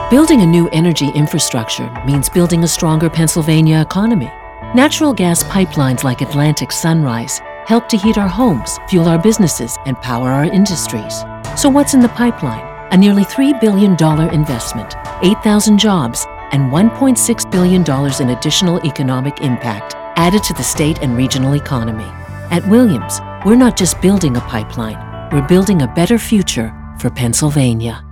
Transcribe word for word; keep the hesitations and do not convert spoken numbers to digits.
Building a new energy infrastructure means building a stronger Pennsylvania economy. Natural gas pipelines like Atlantic Sunrise help to heat our homes, fuel our businesses, and power our industries. So what's in the pipeline? A nearly three billion dollars investment, eight thousand jobs, and one point six billion dollars in additional economic impact added to the state and regional economy. At Williams, we're not just building a pipeline, we're building a better future for Pennsylvania.